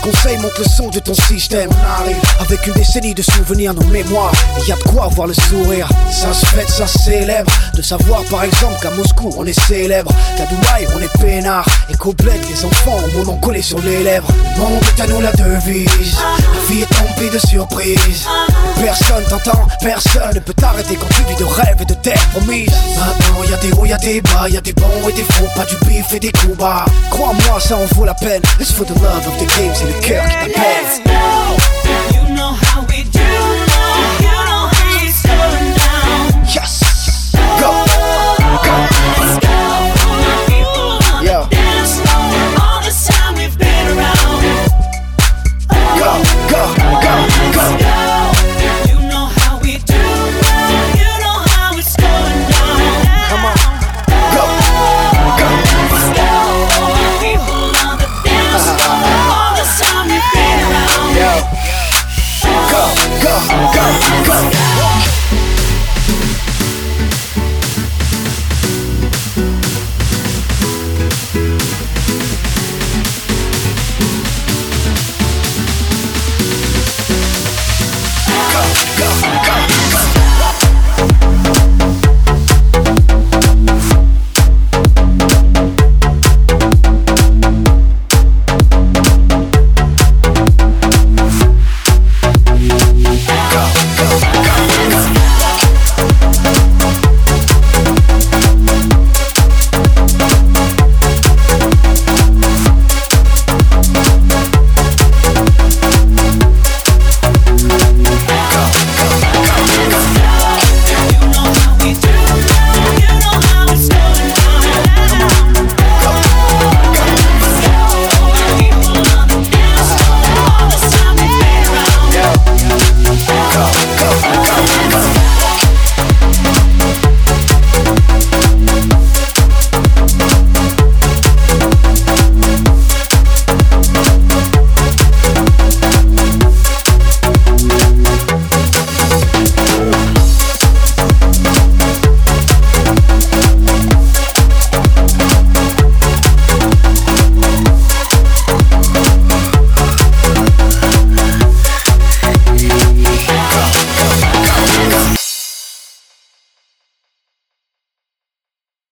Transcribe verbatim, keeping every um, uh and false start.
conseils, monte le son de ton système. On arrive avec une décennie de souvenirs, nos mémoires. Et y a de quoi avoir le sourire. Ça se fête, ça se célèbre. De savoir par exemple qu'à Moscou on est célèbre, qu'à Dubaï on est peinard, et qu'au bled les enfants ont mon nom collé sur les lèvres. Le monde est à nous la devise. La vie est remplie de surprises. Personne t'entend, personne ne peut t'arrêter quand tu vis de rêves et de terre promises. Maintenant y'a des hauts, y'a des bas, y'a des bons et des faux, pas du bif et des coups bas. Crois-moi, ça en vaut la peine. It's for the love of the game, c'est le cœur